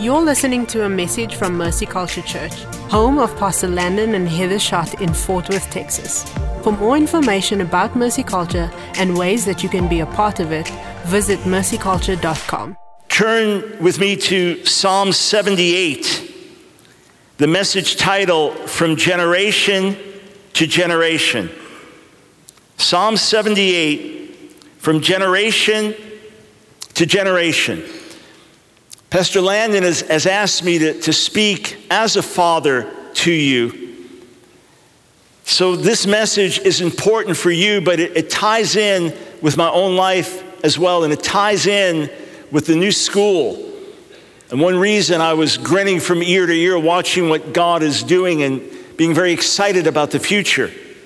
You're listening to a message from Mercy Culture Church, home of Pastor Landon and Heather Schott in Fort Worth, Texas. For more information about Mercy Culture and ways that you can be a part of it, visit mercyculture.com. Turn with me to Psalm 78, the message title, From Generation to Generation. Psalm 78, From Generation to Generation. Pastor Landon has asked me to speak as a father to you. So this message is important for you, but it ties in with my own life as well, and it ties in with the new school. And one reason I was grinning from ear to ear watching what God is doing and being very excited about the future.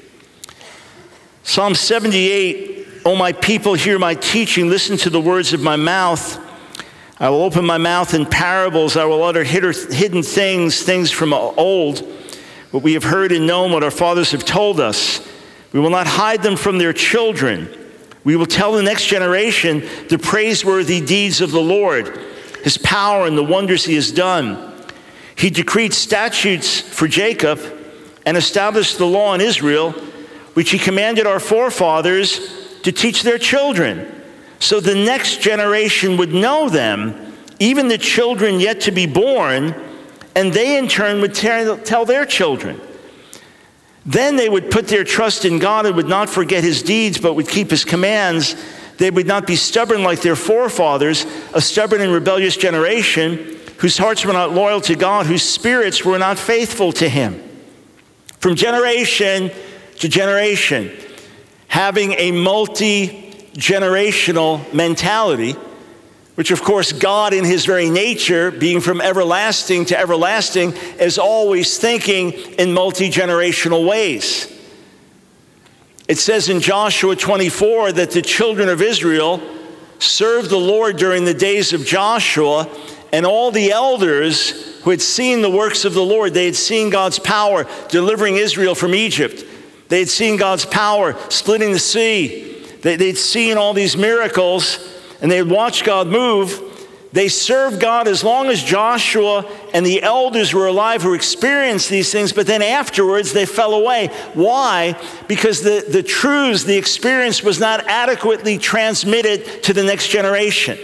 Psalm 78, "O my people, hear my teaching, listen to the words of my mouth. I will open my mouth in parables. I will utter hidden things from old, what we have heard and known, what our fathers have told us. We will not hide them from their children. We will tell the next generation the praiseworthy deeds of the Lord, his power and the wonders he has done. He decreed statutes for Jacob and established the law in Israel, which he commanded our forefathers to teach their children, so the next generation would know them, even the children yet to be born, and they in turn would tell their children. Then they would put their trust in God and would not forget his deeds, but would keep his commands. They would not be stubborn like their forefathers, a stubborn and rebellious generation, whose hearts were not loyal to God, whose spirits were not faithful to him." From generation to generation, having a multi-generational mentality, which of course God in his very nature, being from everlasting to everlasting, is always thinking in multi-generational ways. It says in Joshua 24 that the children of Israel served the Lord during the days of Joshua, and all the elders who had seen the works of the Lord, they had seen God's power delivering Israel from Egypt. They had seen God's power splitting the sea. They'd seen all these miracles, and they had watched God move. They served God as long as Joshua and the elders were alive who experienced these things, but then afterwards they fell away. Why? Because the truths, the experience was not adequately transmitted to the next generation.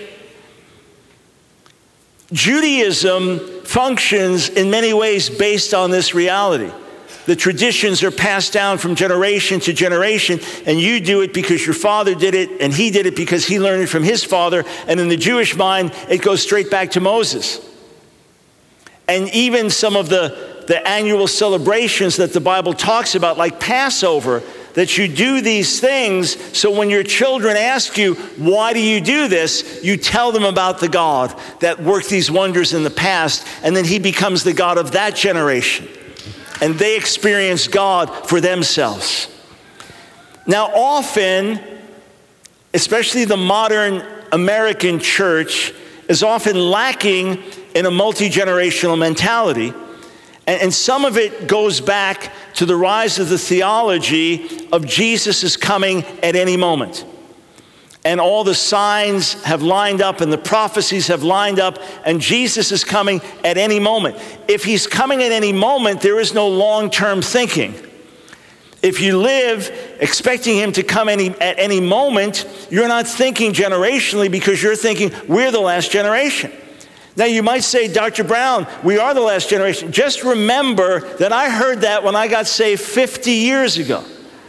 Judaism functions in many ways based on this reality. The traditions are passed down from generation to generation, and you do it because your father did it, and he did it because he learned it from his father, and in the Jewish mind, it goes straight back to Moses. And even some of the annual celebrations that the Bible talks about, like Passover, that you do these things so when your children ask you, why do you do this? You tell them about the God that worked these wonders in the past, and then he becomes the God of that generation. And they experience God for themselves. Now often, especially the modern American church, is often lacking in a multi-generational mentality. And some of it goes back to the rise of the theology of Jesus is coming at any moment. And all the signs have lined up and the prophecies have lined up, and Jesus is coming at any moment. If he's coming at any moment, there is no long-term thinking. If you live expecting him to come at any moment, you're not thinking generationally because you're thinking we're the last generation. Now you might say, Dr. Brown, we are the last generation. Just remember that I heard that when I got saved 50 years ago.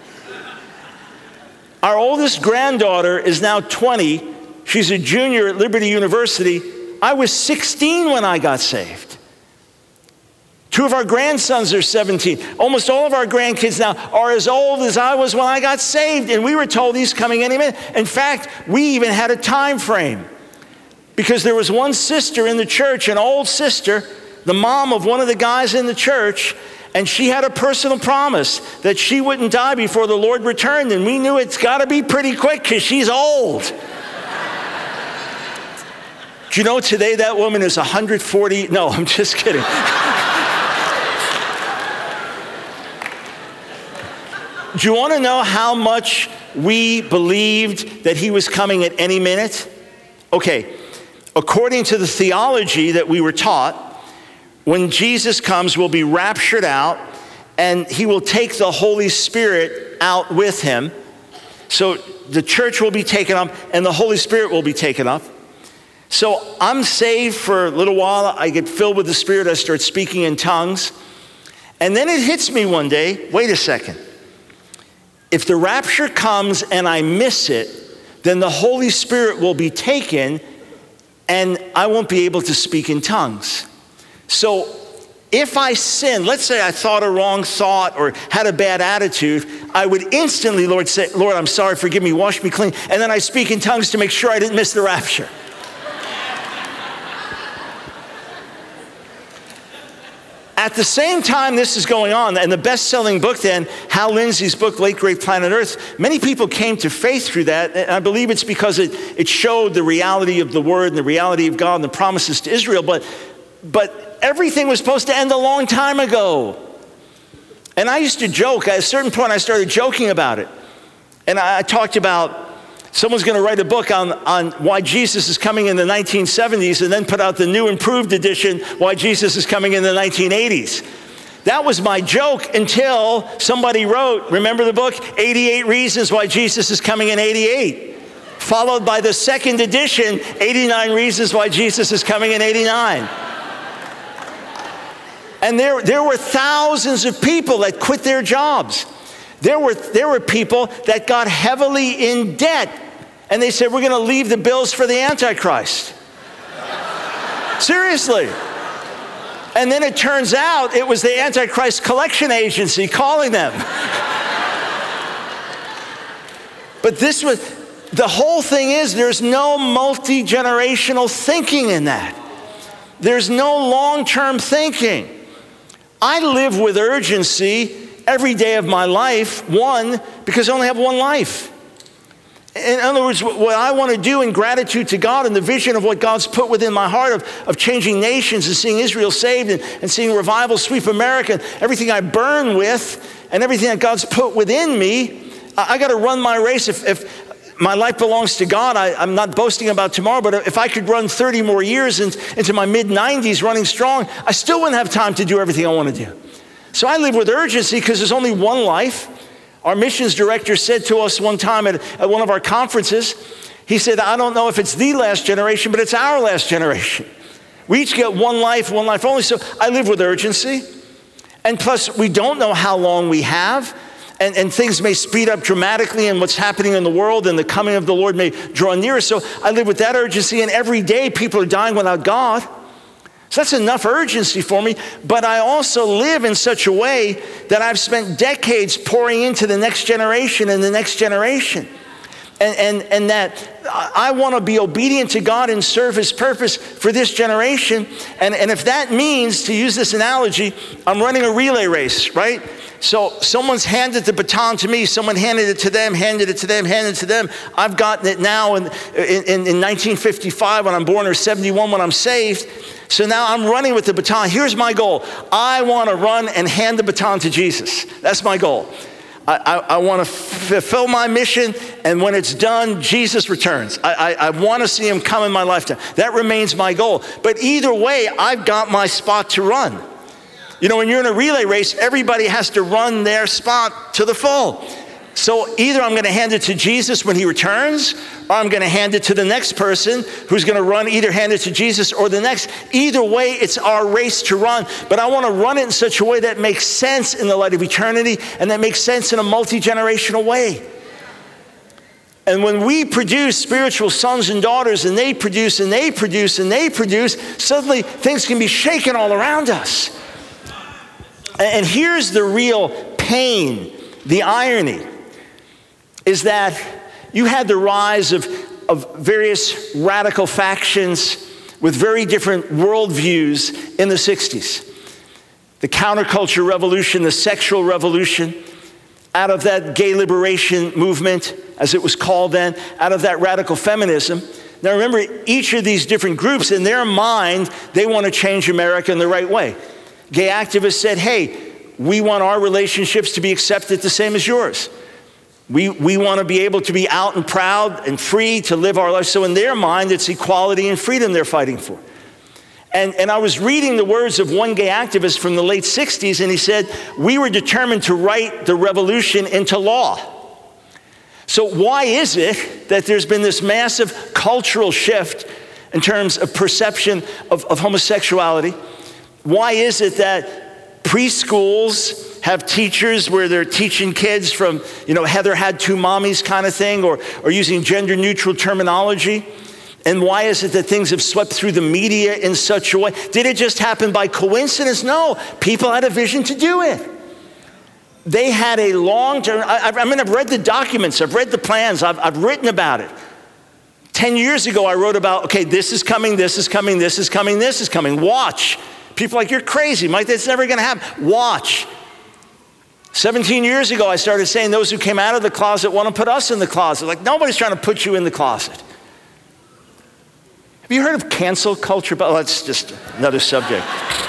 Our oldest granddaughter is now 20. She's a junior at Liberty University. I was 16 when I got saved. Two of our grandsons are 17. Almost all of our grandkids now are as old as I was when I got saved, and we were told he's coming any minute. In fact, we even had a time frame because there was one sister in the church, an old sister, the mom of one of the guys in the church, and she had a personal promise that she wouldn't die before the Lord returned. And we knew it's got to be pretty quick because she's old. Do you know today that woman is 140? No, I'm just kidding. Do you want to know how much we believed that he was coming at any minute? Okay, according to the theology that we were taught, when Jesus comes, we'll be raptured out, and he will take the Holy Spirit out with him. So the church will be taken up, and the Holy Spirit will be taken up. So I'm saved for a little while. I get filled with the Spirit. I start speaking in tongues. And then it hits me one day, wait a second. If the rapture comes and I miss it, then the Holy Spirit will be taken and I won't be able to speak in tongues. So if I sin, let's say I thought a wrong thought or had a bad attitude, I would instantly, Lord, say, Lord, I'm sorry, forgive me, wash me clean. And then I speak in tongues to make sure I didn't miss the rapture. At the same time this is going on, and the best-selling book then, Hal Lindsey's book, Late Great Planet Earth, many people came to faith through that, and I believe it's because it showed the reality of the Word and the reality of God and the promises to Israel, but everything was supposed to end a long time ago. And I used to joke, at a certain point I started joking about it, and I talked about someone's going to write a book on why Jesus is coming in the 1970s and then put out the new improved edition, Why Jesus is Coming in the 1980s. That was my joke until somebody wrote, remember the book, 88 Reasons Why Jesus is Coming in 88, followed by the second edition, 89 Reasons Why Jesus is Coming in 89. And there were thousands of people that quit their jobs. There were people that got heavily in debt, and they said, we're going to leave the bills for the Antichrist. Seriously. And then it turns out it was the Antichrist collection agency calling them. But the whole thing is, there's no multi-generational thinking in that. There's no long-term thinking. I live with urgency every day of my life, one, because I only have one life. In other words, what I want to do in gratitude to God and the vision of what God's put within my heart of changing nations and seeing Israel saved and seeing revival sweep America, and everything I burn with and everything that God's put within me, I got to run my race. If my life belongs to God, I'm not boasting about tomorrow, but if I could run 30 more years into my mid-90s running strong, I still wouldn't have time to do everything I want to do. So I live with urgency because there's only one life. Our missions director said to us one time at one of our conferences, he said, I don't know if it's the last generation, but it's our last generation. We each get one life only. So I live with urgency. And plus, we don't know how long we have. And things may speed up dramatically in what's happening in the world, and the coming of the Lord may draw nearer. So I live with that urgency, and every day people are dying without God. So that's enough urgency for me. But I also live in such a way that I've spent decades pouring into the next generation and the next generation. And that I want to be obedient to God and serve his purpose for this generation. And if that means, to use this analogy, I'm running a relay race, right? So someone's handed the baton to me, someone handed it to them, handed it to them, handed it to them. I've gotten it now in 1955 when I'm born, or 71 when I'm saved. So now I'm running with the baton. Here's my goal. I want to run and hand the baton to Jesus. That's my goal. I want to fulfill my mission, and when it's done, Jesus returns. I want to see him come in my lifetime. That remains my goal. But either way, I've got my spot to run. You know, when you're in a relay race, everybody has to run their spot to the full. So either I'm going to hand it to Jesus when he returns, or I'm going to hand it to the next person who's going to run, either hand it to Jesus or the next. Either way, it's our race to run. But I want to run it in such a way that makes sense in the light of eternity, and that makes sense in a multi-generational way. And when we produce spiritual sons and daughters, and they produce, and they produce, and they produce, suddenly things can be shaken all around us. And here's the real pain, the irony, is that you had the rise of various radical factions with very different worldviews in the 60s. The counterculture revolution, the sexual revolution, out of that gay liberation movement, as it was called then, out of that radical feminism. Now remember, each of these different groups, in their mind, they want to change America in the right way. Gay activists said, hey, we want our relationships to be accepted the same as yours. We want to be able to be out and proud and free to live our lives. So in their mind, it's equality and freedom they're fighting for. And I was reading the words of one gay activist from the late 60s, and he said, we were determined to write the revolution into law. So why is it that there's been this massive cultural shift in terms of perception of homosexuality? Why is it that preschools have teachers where they're teaching kids from, Heather had two mommies kind of thing, or using gender neutral terminology? And why is it that things have swept through the media in such a way? Did it just happen by coincidence? No, people had a vision to do it. They had a long-term, I've read the documents, I've read the plans, I've written about it. 10 years ago, I wrote about, okay, this is coming, this is coming, this is coming, this is coming. Watch. People are like, you're crazy, Mike, that's never gonna happen. Watch. 17 years ago, I started saying those who came out of the closet want to put us in the closet. Like, nobody's trying to put you in the closet. Have you heard of cancel culture? But that's just another subject.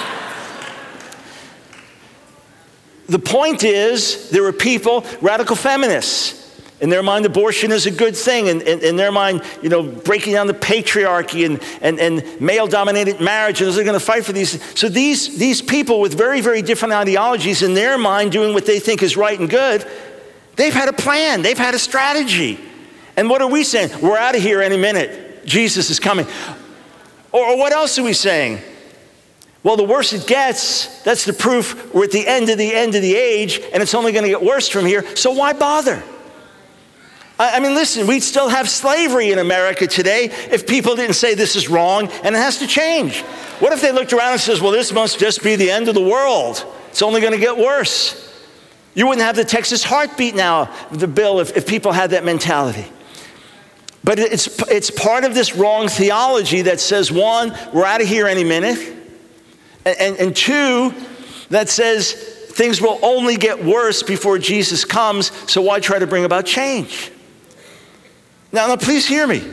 The point is, there are people, radical feminists. In their mind, abortion is a good thing. And in their mind, breaking down the patriarchy and male-dominated marriage, and they're going to fight for these. So these people with very, very different ideologies, in their mind, doing what they think is right and good, they've had a plan. They've had a strategy. And what are we saying? We're out of here any minute. Jesus is coming. Or what else are we saying? Well, the worse it gets, that's the proof we're at the end of the age, and it's only going to get worse from here, so why bother? I mean, listen, we'd still have slavery in America today if people didn't say this is wrong and it has to change. What if they looked around and says, well, this must just be the end of the world. It's only going to get worse. You wouldn't have the Texas heartbeat now, the bill, if people had that mentality. But it's part of this wrong theology that says, one, we're out of here any minute, and two, that says things will only get worse before Jesus comes, so why try to bring about change? Now please hear me.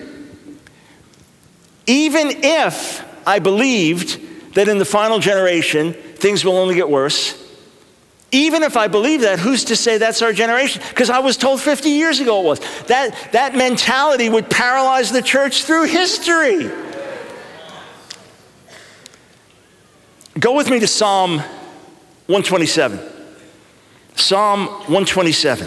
Even if I believed that in the final generation, things will only get worse, even if I believe that, who's to say that's our generation? Because I was told 50 years ago it was. That mentality would paralyze the church through history. Go with me to Psalm 127. Psalm 127.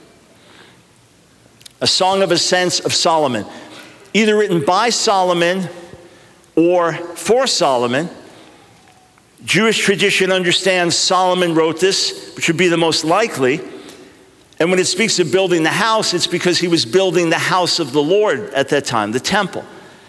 A song of ascents of Solomon. Either written by Solomon or for Solomon. Jewish tradition understands Solomon wrote this, which would be the most likely. And when it speaks of building the house, it's because he was building the house of the Lord at that time, the temple.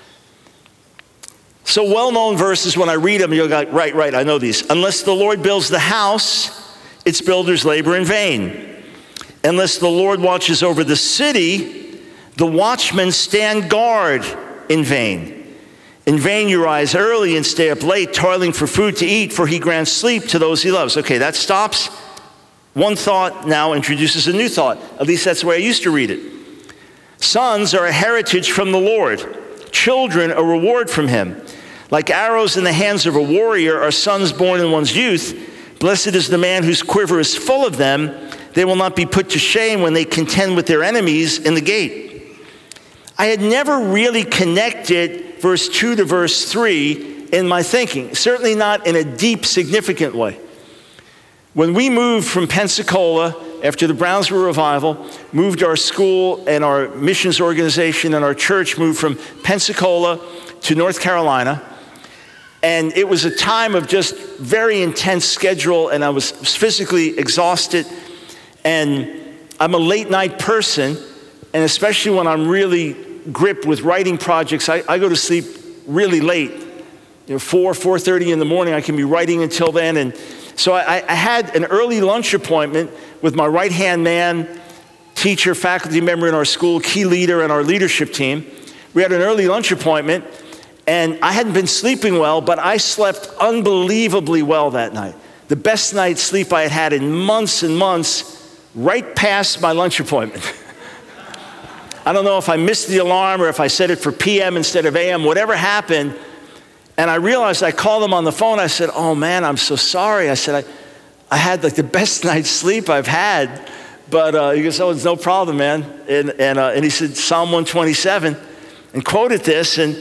So well-known verses, when I read them, you'll go, right, I know these. Unless the Lord builds the house, its builders labor in vain. Unless the Lord watches over the city, the watchmen stand guard in vain. In vain you rise early and stay up late, toiling for food to eat, for he grants sleep to those he loves. Okay, that stops. One thought now introduces a new thought. At least that's the way I used to read it. Sons are a heritage from the Lord. Children a reward from him. Like arrows in the hands of a warrior are sons born in one's youth. Blessed is the man whose quiver is full of them. They will not be put to shame when they contend with their enemies in the gate. I had never really connected verse 2 to verse 3 in my thinking, certainly not in a deep, significant way. When we moved from Pensacola after the Brownsville revival, moved our school and our missions organization and our church moved from Pensacola to North Carolina, and it was a time of just very intense schedule, and I was physically exhausted, and I'm a late night person, and especially when I'm really gripped with writing projects, I go to sleep really late. 4:30 in the morning, I can be writing until then. And so I had an early lunch appointment with my right-hand man, teacher, faculty member in our school, key leader in our leadership team. We had an early lunch appointment, and I hadn't been sleeping well, but I slept unbelievably well that night. The best night's sleep I had had in months and months, right past my lunch appointment. I don't know if I missed the alarm or if I set it for PM instead of AM, whatever happened. And I realized, I called him on the phone. I said, oh man, I'm so sorry. I said, I had like the best night's sleep I've had, But he goes, oh, it's no problem, man. And he said Psalm 127 and quoted this. And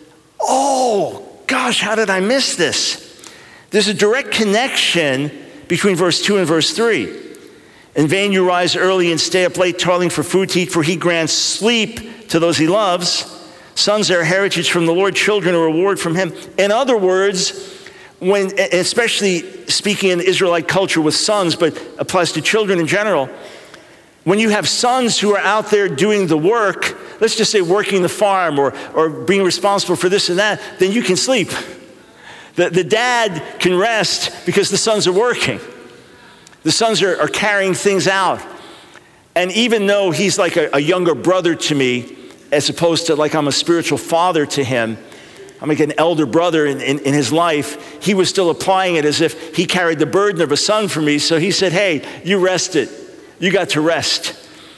oh, gosh, how did I miss this? There's a direct connection between verse 2 and verse 3. In vain you rise early and stay up late, toiling for food to eat, for he grants sleep to those he loves. Sons are a heritage from the Lord, children a reward from him. In other words, when, especially speaking in Israelite culture with sons, but applies to children in general, when you have sons who are out there doing the work, let's just say working the farm or being responsible for this and that, then you can sleep. The dad can rest because the sons are working. The sons are carrying things out. And even though he's like a younger brother to me, as opposed to like I'm a spiritual father to him, I'm like an elder brother in his life, he was still applying it as if he carried the burden of a son for me. So he said, hey, you rested. You got to rest.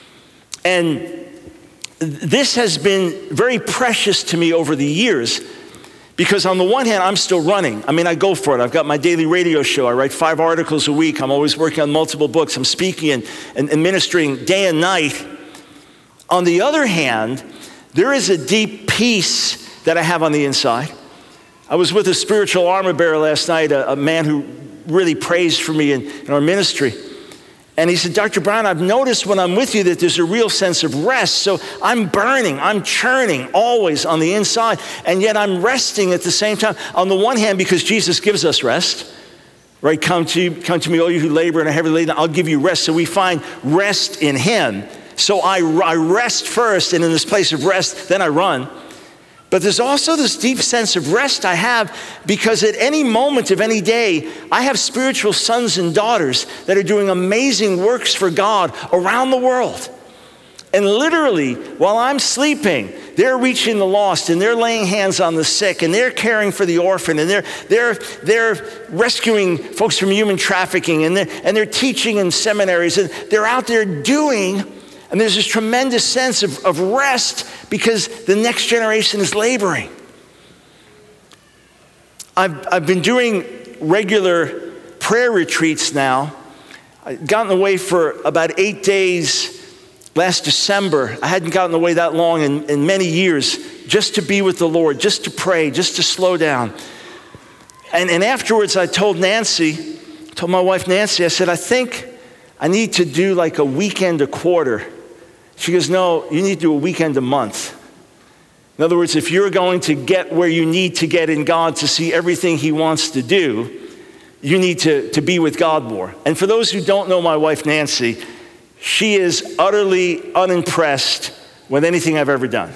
And this has been very precious to me over the years, because on the one hand, I'm still running. I mean, I go for it. I've got my daily radio show. I write 5 articles a week. I'm always working on multiple books. I'm speaking and ministering day and night. On the other hand, there is a deep peace that I have on the inside. I was with a spiritual armor bearer last night, a man who really prays for me in our ministry. And he said, Dr. Brown, I've noticed when I'm with you that there's a real sense of rest. So I'm burning, I'm churning always on the inside, and yet I'm resting at the same time. On the one hand, because Jesus gives us rest, right? Come to me, all you who labor and are heavy laden, I'll give you rest. So we find rest in him. So I rest first, and in this place of rest, then I run. But there's also this deep sense of rest I have because at any moment of any day, I have spiritual sons and daughters that are doing amazing works for God around the world. And literally, while I'm sleeping, they're reaching the lost, and they're laying hands on the sick, and they're caring for the orphan, and they're rescuing folks from human trafficking, and they're teaching in seminaries, and they're out there doing. And there's this tremendous sense of rest because the next generation is laboring. I've been doing regular prayer retreats now. I've gotten away for about 8 days last December. I hadn't gotten away that long in many years, just to be with the Lord, just to pray, just to slow down. And afterwards I told my wife Nancy, I said, I think I need to do like a weekend a quarter. She goes, no, you need to do a weekend a month. In other words, if you're going to get where you need to get in God to see everything he wants to do, you need to be with God more. And for those who don't know my wife, Nancy, she is utterly unimpressed with anything I've ever done.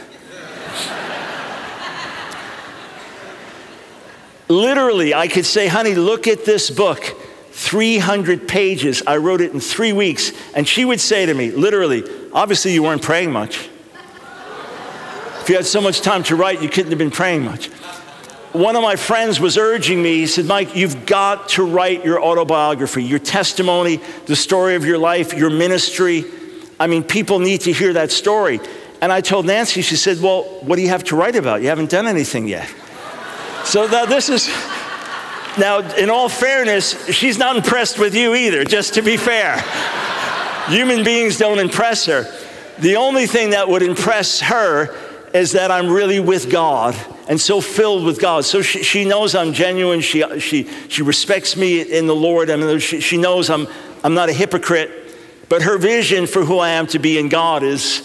Literally, I could say, honey, look at this book. 300 pages. I wrote it in 3 weeks. And she would say to me, literally, obviously you weren't praying much. If you had so much time to write, you couldn't have been praying much. One of my friends was urging me, he said, Mike, you've got to write your autobiography, your testimony, the story of your life, your ministry. I mean, people need to hear that story. And I told Nancy, she said, well, what do you have to write about? You haven't done anything yet. So now, in all fairness, she's not impressed with you either, just to be fair. Human beings don't impress her. The only thing that would impress her is that I'm really with God and so filled with God. So she knows I'm genuine. She respects me in the Lord. I mean, she knows I'm not a hypocrite. But her vision for who I am to be in God is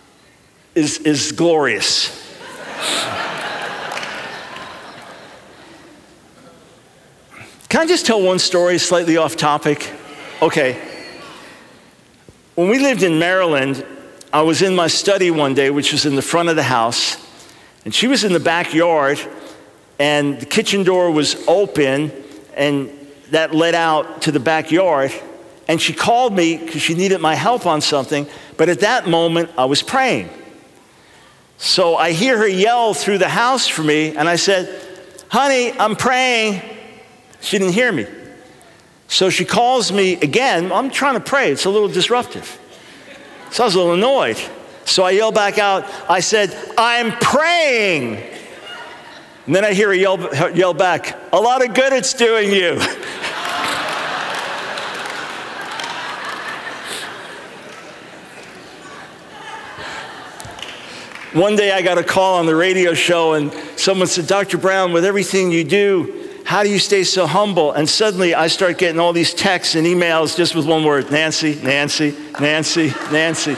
glorious. Can I just tell one story slightly off topic? Okay. When we lived in Maryland, I was in my study one day, which was in the front of the house, and she was in the backyard, and the kitchen door was open, and that led out to the backyard, and she called me because she needed my help on something, but at that moment, I was praying. So I hear her yell through the house for me, and I said, honey, I'm praying. She didn't hear me. So she calls me again. I'm trying to pray. It's a little disruptive. So I was a little annoyed. So I yelled back out. I said, I'm praying. And then I hear her yell back, a lot of good it's doing you. One day I got a call on the radio show and someone said, Dr. Brown, with everything you do, how do you stay so humble? And suddenly I start getting all these texts and emails just with one word, Nancy, Nancy, Nancy, Nancy.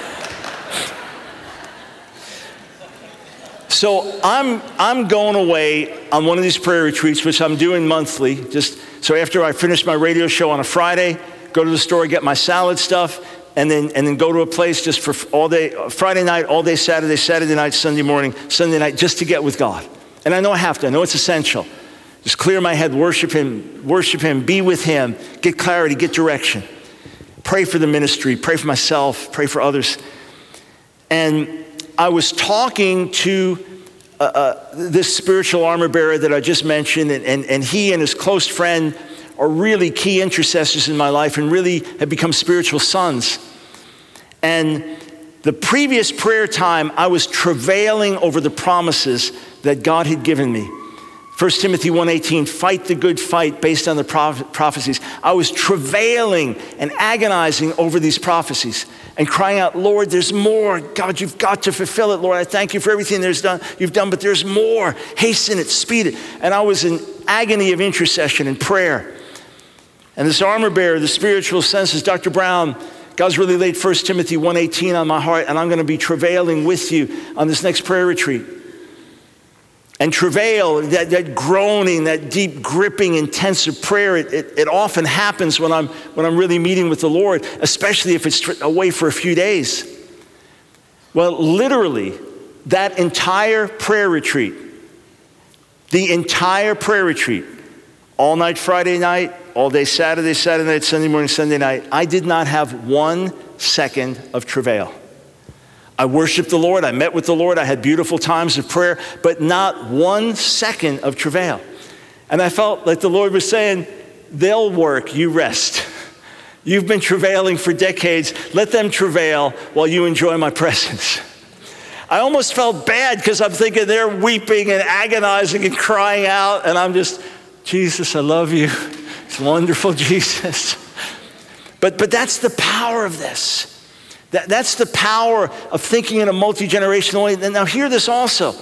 So I'm going away on one of these prayer retreats, which I'm doing monthly. So after I finish my radio show on a Friday, go to the store, get my salad stuff, and then go to a place just for all day, Friday night, all day Saturday, Saturday night, Sunday morning, Sunday night, just to get with God. And I know I have to. I know it's essential. Just clear my head, worship him, be with him, get clarity, get direction. Pray for the ministry, pray for myself, pray for others. And I was talking to this spiritual armor bearer that I just mentioned, and he and his close friend are really key intercessors in my life and really have become spiritual sons. And the previous prayer time, I was travailing over the promises that God had given me. 1 Timothy 1:18, fight the good fight based on the prophecies. I was travailing and agonizing over these prophecies and crying out, Lord, there's more. God, you've got to fulfill it, Lord. I thank you for everything you've done, but there's more. Hasten it, speed it. And I was in agony of intercession and prayer. And this armor bearer, the spiritual senses, Dr. Brown, God's really laid 1 Timothy 1:18 on my heart, and I'm going to be travailing with you on this next prayer retreat. And travail, that groaning, that deep gripping, intensive prayer, it often happens when I'm really meeting with the Lord, especially if it's away for a few days. Well, literally, that entire prayer retreat, all night Friday night, all day Saturday night, Sunday morning, Sunday night, I did not have 1 second of travail. I worshiped the Lord, I met with the Lord, I had beautiful times of prayer, but not 1 second of travail. And I felt like the Lord was saying, they'll work, you rest. You've been travailing for decades, let them travail while you enjoy my presence. I almost felt bad because I'm thinking they're weeping and agonizing and crying out, and I'm just, Jesus, I love you. It's wonderful, Jesus. But that's the power of this. That's the power of thinking in a multi-generational way. Now hear this also.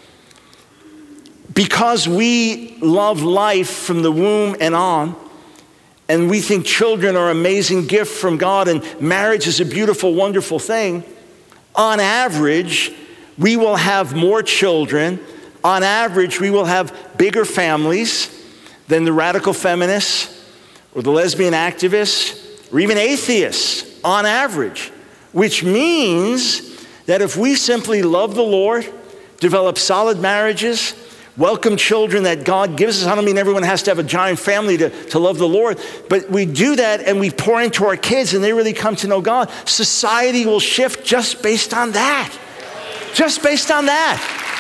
Because we love life from the womb and on, and we think children are an amazing gift from God, and marriage is a beautiful, wonderful thing, on average, we will have more children. On average, we will have bigger families than the radical feminists or the lesbian activists or even atheists on average. Which means that if we simply love the Lord, develop solid marriages, welcome children that God gives us. I don't mean everyone has to have a giant family to love the Lord, but we do that and we pour into our kids and they really come to know God. Society will shift just based on that. Just based on that.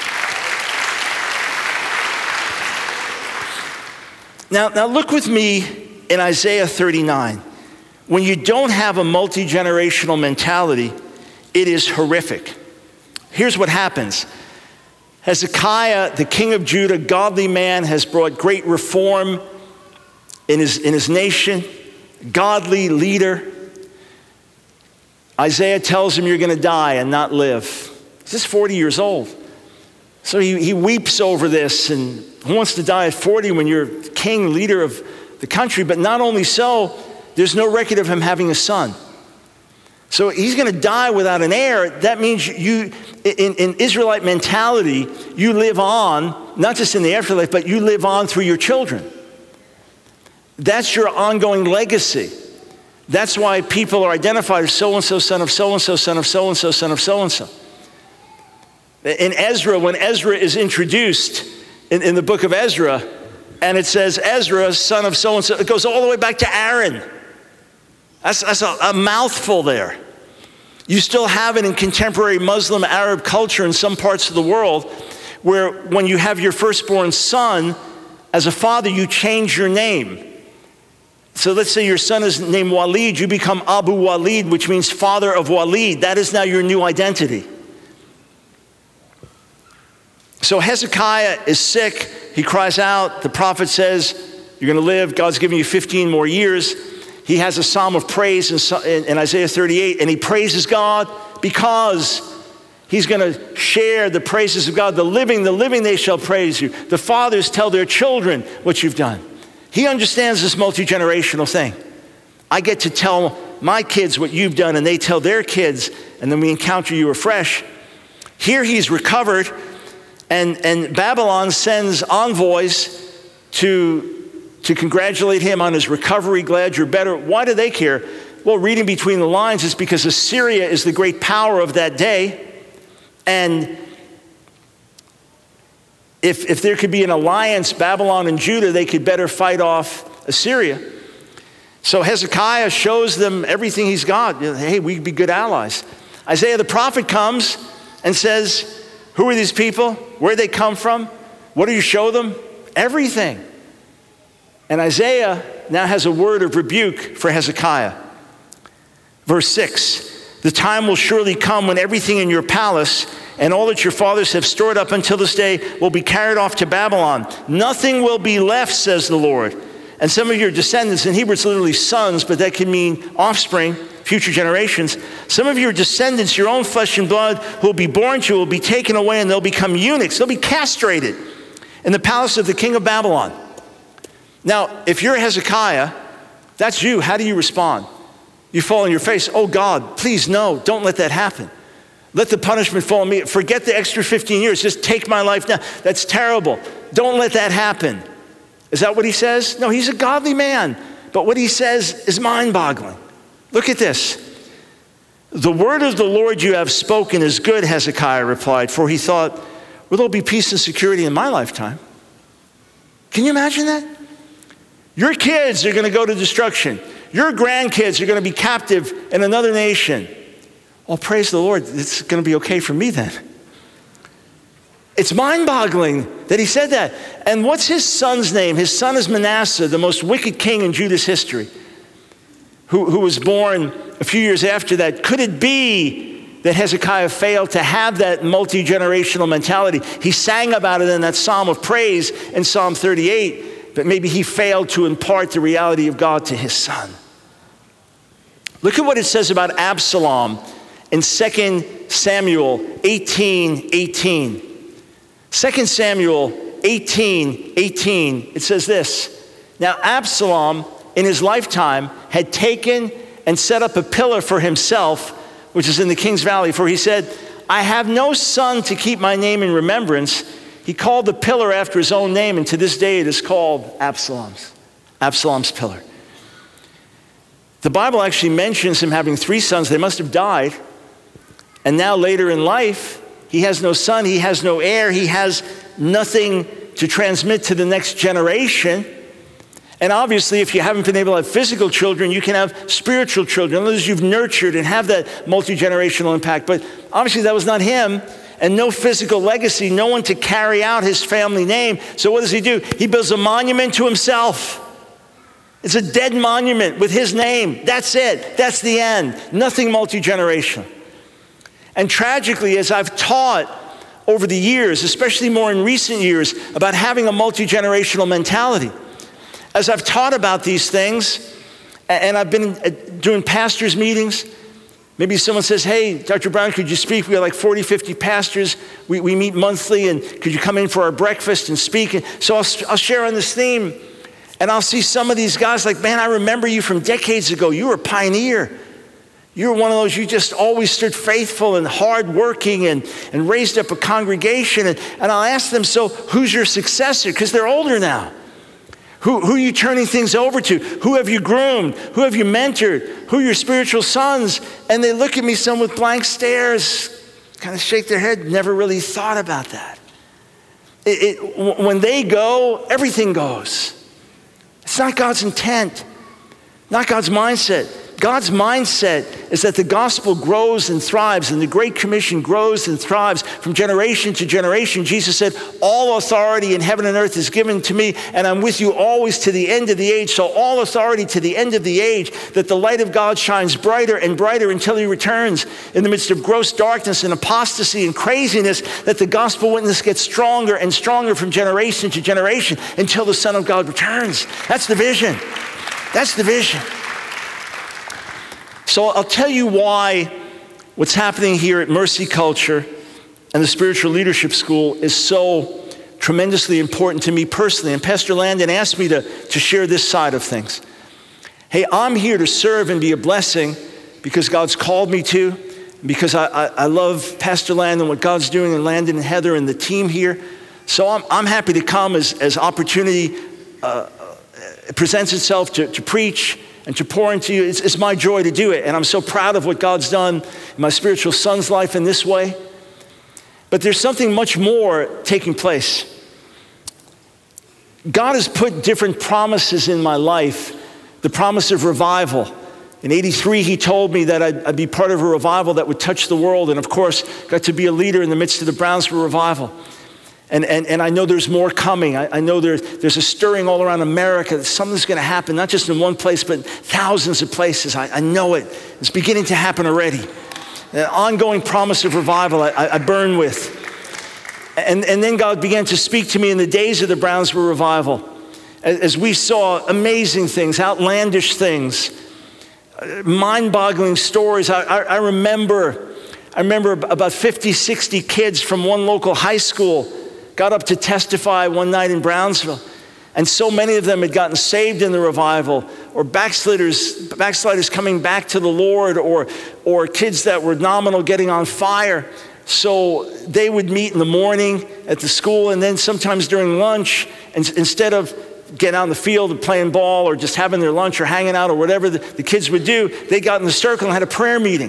Now look with me in Isaiah 39. When you don't have a multi-generational mentality, it is horrific. Here's what happens. Hezekiah, the king of Judah, godly man, has brought great reform in his nation, godly leader. Isaiah tells him, you're going to die and not live. He's just 40 years old. So he weeps over this, and who wants to die at 40 when you're king, leader of the country? But not only so, there's no record of him having a son. So he's going to die without an heir. That means you, in Israelite mentality, you live on, not just in the afterlife, but you live on through your children. That's your ongoing legacy. That's why people are identified as so-and-so, son of so-and-so, son of so-and-so, son of so-and-so. In Ezra, when Ezra is introduced in the book of Ezra, and it says Ezra, son of so-and-so, it goes all the way back to Aaron. That's a mouthful there. You still have it in contemporary Muslim Arab culture in some parts of the world where when you have your firstborn son, as a father, you change your name. So let's say your son is named Walid, you become Abu Walid, which means father of Walid. That is now your new identity. So Hezekiah is sick. He cries out. The prophet says, you're going to live. God's giving you 15 more years. He has a psalm of praise in Isaiah 38, and he praises God because He's going to share the praises of God. The living, they shall praise you. The fathers tell their children what you've done. He understands this multi-generational thing. I get to tell my kids what you've done, and they tell their kids, and then we encounter you afresh. Here he's recovered, and Babylon sends envoys to congratulate him on his recovery. Glad you're better. Why do they care? Well, reading between the lines, it's because Assyria is the great power of that day. And if there could be an alliance, Babylon and Judah, they could better fight off Assyria. So Hezekiah shows them everything he's got. Hey, we could be good allies. Isaiah the prophet comes and says, who are these people? Where they come from? What do you show them? Everything. And Isaiah now has a word of rebuke for Hezekiah. Verse 6, the time will surely come when everything in your palace and all that your fathers have stored up until this day will be carried off to Babylon. Nothing will be left, says the Lord. And some of your descendants, in Hebrew it's literally sons, but that can mean offspring, future generations. Some of your descendants, your own flesh and blood, who will be born to you, will be taken away, and they'll become eunuchs. They'll be castrated in the palace of the king of Babylon. Now, if you're Hezekiah, that's you. How do you respond? You fall on your face. Oh God, please no, don't let that happen. Let the punishment fall on me. Forget the extra 15 years. Just take my life now. That's terrible. Don't let that happen. Is that what he says? No, he's a godly man. But what he says is mind-boggling. Look at this. The word of the Lord you have spoken is good, Hezekiah replied, for he thought, will there be peace and security in my lifetime? Can you imagine that? Your kids are going to go to destruction. Your grandkids are going to be captive in another nation. Oh, praise the Lord. It's going to be okay for me then. It's mind-boggling that he said that. And what's his son's name? His son is Manasseh, the most wicked king in Judah's history, who was born a few years after that. Could it be that Hezekiah failed to have that multi-generational mentality? He sang about it in that psalm of praise in Psalm 38, but maybe he failed to impart the reality of God to his son. Look at what it says about Absalom in 2 Samuel 18:18. 2 Samuel 18:18, it says this. Now Absalom, in his lifetime, had taken and set up a pillar for himself, which is in the King's Valley, for he said, I have no son to keep my name in remembrance. He called the pillar after his own name, and to this day it is called Absalom's pillar. The Bible actually mentions him having 3 sons. They must have died. And now later in life, he has no son, he has no heir, he has nothing to transmit to the next generation. And obviously, if you haven't been able to have physical children, you can have spiritual children. Unless you've nurtured and have that multi-generational impact. But obviously that was not him, and no physical legacy, no one to carry out his family name. So what does he do? He builds a monument to himself. It's a dead monument with his name. That's it. That's the end. Nothing multi-generational. And tragically, as I've taught over the years, especially more in recent years, about having a multi-generational mentality, as I've taught about these things, and I've been doing pastors' meetings, maybe someone says, hey, Dr. Brown, could you speak? We have like 40, 50 pastors. We meet monthly, and could you come in for our breakfast and speak? And so I'll share on this theme, and I'll see some of these guys like, man, I remember you from decades ago. You were a pioneer. You were one of those, you just always stood faithful and hardworking and raised up a congregation. And I'll ask them, so who's your successor? Because they're older now. Who are you turning things over to? Who have you groomed? Who have you mentored? Who are your spiritual sons? And they look at me, some with blank stares, kind of shake their head, never really thought about that. When they go, everything goes. It's not God's intent, not God's mindset. God's mindset is that the gospel grows and thrives, and the Great Commission grows and thrives from generation to generation. Jesus said, all authority in heaven and earth is given to me, and I'm with you always to the end of the age. So all authority to the end of the age, that the light of God shines brighter and brighter until he returns. In the midst of gross darkness and apostasy and craziness, that the gospel witness gets stronger and stronger from generation to generation until the Son of God returns. That's the vision. That's the vision. So I'll tell you why what's happening here at Mercy Culture and the Spiritual Leadership School is so tremendously important to me personally. And Pastor Landon asked me to share this side of things. Hey, I'm here to serve and be a blessing because God's called me to, because I love Pastor Landon, what God's doing, and Landon and Heather and the team here. So I'm happy to come as opportunity presents itself to preach and to pour into you. It's my joy to do it. And I'm so proud of what God's done in my spiritual son's life in this way. But there's something much more taking place. God has put different promises in my life. The promise of revival. In '83, he told me that I'd be part of a revival that would touch the world. And of course, got to be a leader in the midst of the Brownsville revival. And I know there's more coming. I know there's a stirring all around America. Something's going to happen, not just in one place, but thousands of places. I know it. It's beginning to happen already. An ongoing promise of revival I burn with. And then God began to speak to me in the days of the Brownsville revival as we saw amazing things, outlandish things, mind-boggling stories. I remember about 50, 60 kids from one local high school got up to testify one night in Brownsville. And so many of them had gotten saved in the revival, or backsliders coming back to the Lord, or kids that were nominal getting on fire. So they would meet in the morning at the school, and then sometimes during lunch, and instead of getting out in the field and playing ball or just having their lunch or hanging out or whatever the kids would do, they got in the circle and had a prayer meeting.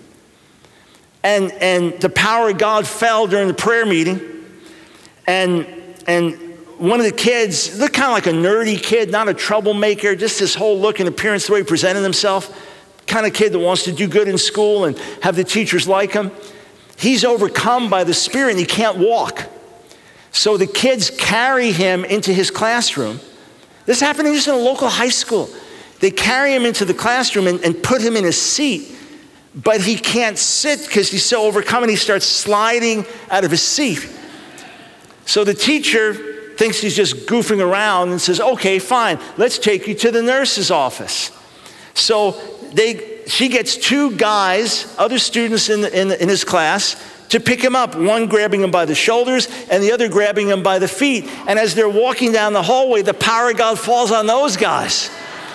And the power of God fell during the prayer meeting. And one of the kids looked kind of like a nerdy kid, not a troublemaker, just his whole look and appearance, the way he presented himself, kind of kid that wants to do good in school and have the teachers like him. He's overcome by the Spirit and he can't walk. So the kids carry him into his classroom. This happened just in a local high school. They carry him into the classroom and put him in a seat, but he can't sit because he's so overcome, and he starts sliding out of his seat. So the teacher thinks he's just goofing around and says, okay, fine, let's take you to the nurse's office. So she gets two guys, other students in his class, to pick him up, one grabbing him by the shoulders and the other grabbing him by the feet. And as they're walking down the hallway, the power of God falls on those guys.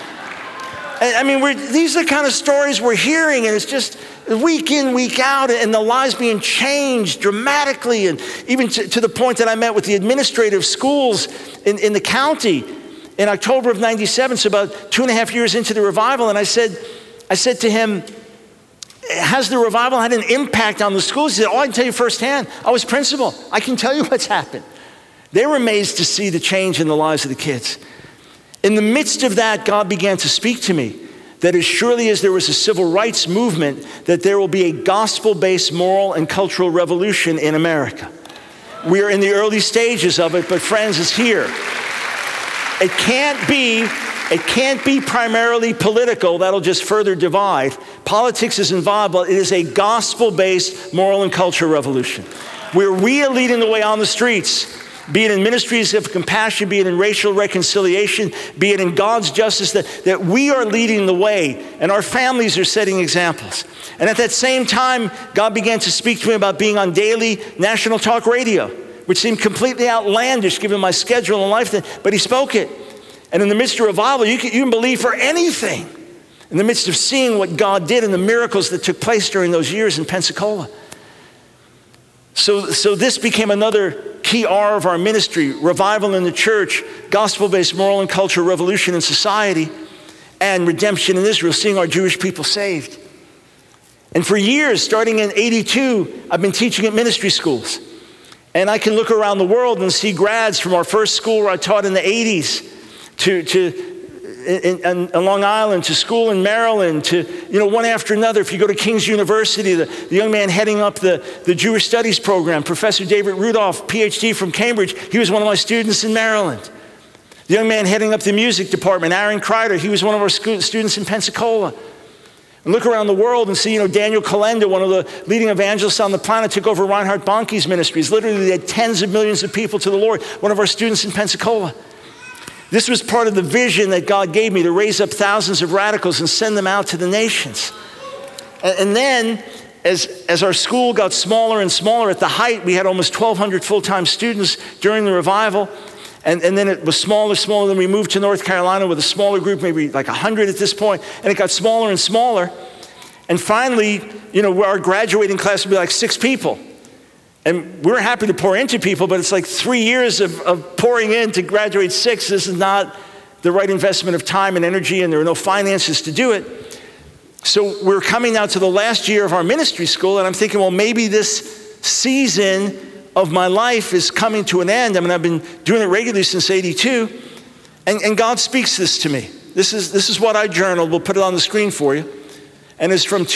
I mean, these are the kind of stories we're hearing, and it's just week in, week out, and the lives being changed dramatically, and even to the point that I met with the administrative schools in the county in October of '97, so about 2.5 years into the revival, and I said to him, has the revival had an impact on the schools? He said, I can tell you firsthand. I was principal. I can tell you what's happened. They were amazed to see the change in the lives of the kids. In the midst of that, God began to speak to me that as surely as there was a civil rights movement, that there will be a gospel-based moral and cultural revolution in America. We are in the early stages of it, but friends, it's here. It can't be primarily political. That'll just further divide. Politics is involved, but it is a gospel-based moral and cultural revolution, where we are leading the way on the streets, be it in ministries of compassion, be it in racial reconciliation, be it in God's justice, that we are leading the way, and our families are setting examples. And at that same time, God began to speak to me about being on daily national talk radio, which seemed completely outlandish given my schedule and life, but he spoke it. And in the midst of revival, you can believe for anything. In the midst of seeing what God did and the miracles that took place during those years in Pensacola. So this became another key R of our ministry: revival in the church, gospel-based moral and cultural revolution in society, and redemption in Israel, seeing our Jewish people saved. And for years, starting in '82, I've been teaching at ministry schools. And I can look around the world and see grads from our first school where I taught in the '80s, in Long Island, to school in Maryland, to one after another. If you go to King's University, the young man heading up the Jewish Studies program, Professor David Rudolph, PhD from Cambridge, he was one of my students in Maryland. The young man heading up the music department, Aaron Kreider, he was one of our students in Pensacola. And look around the world and see, Daniel Kalenda, one of the leading evangelists on the planet, took over Reinhard Bonnke's ministries. Literally led tens of millions of people to the Lord, one of our students in Pensacola. This was part of the vision that God gave me, to raise up thousands of radicals and send them out to the nations. And then as our school got smaller and smaller, at the height, we had almost 1,200 full-time students during the revival. And then it was smaller. Then we moved to North Carolina with a smaller group, maybe like 100 at this point. And it got smaller and smaller. And finally, our graduating class would be like 6 people. And we're happy to pour into people, but it's like 3 years of pouring in to graduate 6. This is not the right investment of time and energy, and there are no finances to do it. So we're coming now to the last year of our ministry school, and I'm thinking, well, maybe this season of my life is coming to an end. I mean, I've been doing it regularly since '82, and God speaks this to me. This is what I journaled. We'll put it on the screen for you. And it's from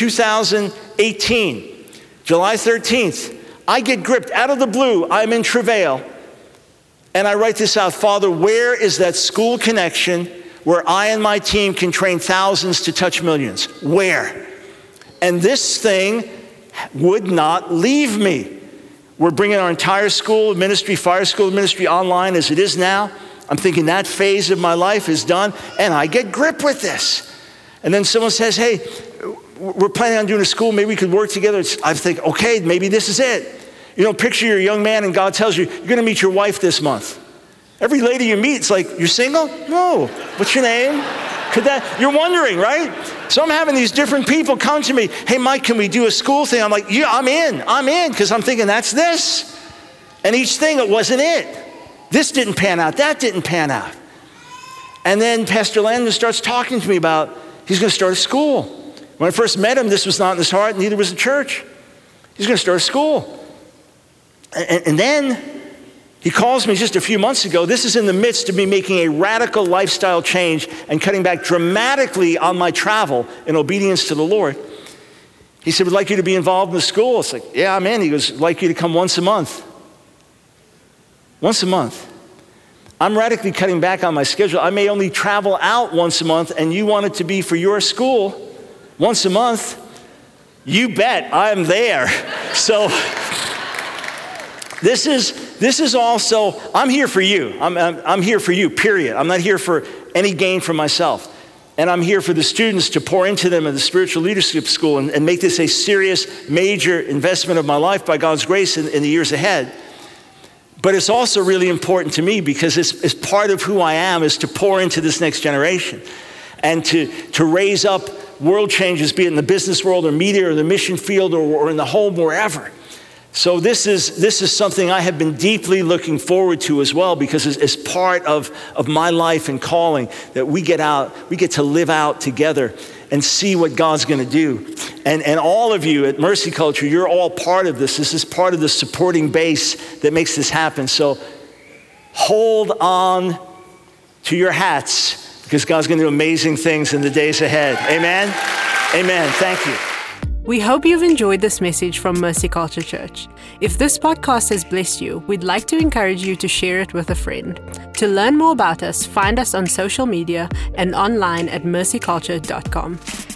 2018, July 13th. I get gripped out of the blue. I'm in travail. And I write this out: Father, where is that school connection where I and my team can train thousands to touch millions? Where? And this thing would not leave me. We're bringing our entire school of ministry, Fire School of Ministry, online as it is now. I'm thinking that phase of my life is done, and I get grip with this. And then someone says, hey, we're planning on doing a school, maybe we could work together. I think, okay, maybe this is it. Picture you're a young man and God tells you, you're going to meet your wife this month. Every lady you meet, it's like, you're single? No. What's your name? You're wondering, right? So I'm having these different people come to me. Hey, Mike, can we do a school thing? I'm like, yeah, I'm in, because I'm thinking that's this. And each thing, it wasn't it. This didn't pan out. That didn't pan out. And then Pastor Landon starts talking to me about he's going to start a school. When I first met him, this was not in his heart, neither was the church. He's going to start a school. And then he calls me just a few months ago. This is in the midst of me making a radical lifestyle change and cutting back dramatically on my travel in obedience to the Lord. He said, we'd like you to be involved in the school. It's like, yeah, I'm in. He goes, I'd like you to come once a month. Once a month. I'm radically cutting back on my schedule. I may only travel out once a month, and you want it to be for your school once a month. You bet I'm there. So this is also, I'm here for you. I'm here for you, period. I'm not here for any gain for myself. And I'm here for the students to pour into them in the spiritual leadership school and make this a serious, major investment of my life by God's grace in the years ahead. But it's also really important to me because it's part of who I am, is to pour into this next generation and to raise up world changes, be it in the business world or media or the mission field or in the home, wherever. So this is something I have been deeply looking forward to as well, because it's part of my life and calling that we get to live out together and see what God's going to do. And all of you at Mercy Culture, you're all part of this. This is part of the supporting base that makes this happen. So hold on to your hats, because God's going to do amazing things in the days ahead. Amen? Amen. Thank you. We hope you've enjoyed this message from Mercy Culture Church. If this podcast has blessed you, we'd like to encourage you to share it with a friend. To learn more about us, find us on social media and online at mercyculture.com.